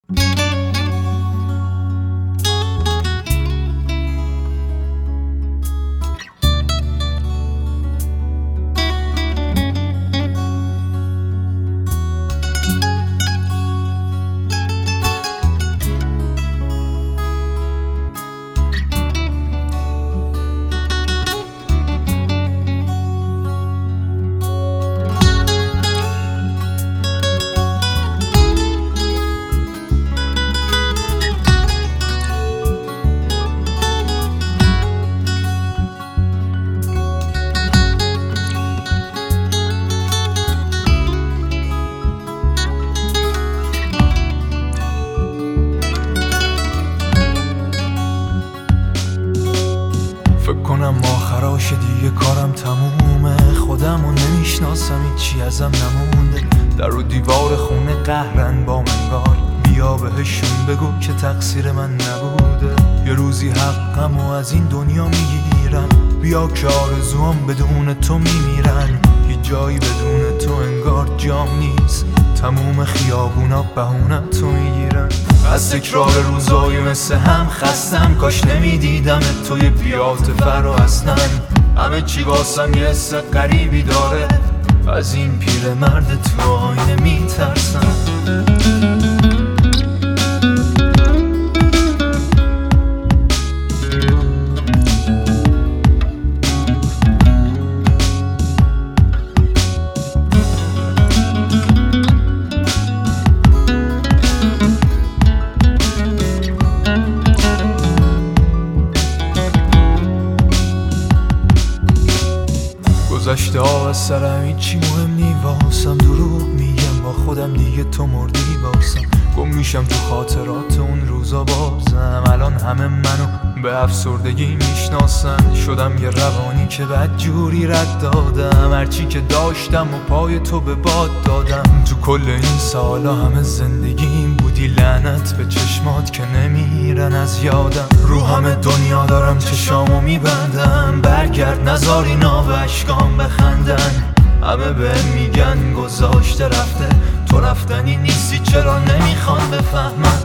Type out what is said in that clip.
فکر کنم آخراش دیگه کارم تمومه، خودمو نمیشناسم، هیچی ازم نمونده. در و دیوار خونه قهرن با منگار، بیا بهشون بگو که تقصیر من نبوده. یه روزی حقمو از این دنیا میگیرم، بیا که آرزوام بدون تو میمیرن. هیچ جایی بدون تو انگار جام نیست، تموم خیابونا بهونه تو میگیرن. از تکرار روزای مثل هم خستم، کاش نمیدیدم توی پیاده فرا اصلا. همه چی واسم یه حس غریبی داره، از این پیرمرد تو آینه میترسم. گذشته ها از سرم هیچی مهم نی واسم، دروغ میگم با خودم دیگه تو مردی واسم. گم میشم تو خاطرات اون روزا بازم، الان همه منو به افسردگی میشناسن. شدم یه روانی که بد جوری رد دادم، هرچی که داشتم و پای تو به باد دادم. تو کل این سالا همه زندگیم بودی، لعنت به چشمات که نمیرن از یادم. رو همه دنیا دارم چشامو میبندم، برگرد نذار اینا به اشکام بخندن. همه بهم میگن گذاشته رفته، تو رفتنی نیستی چرا نمیخوان بفهمن.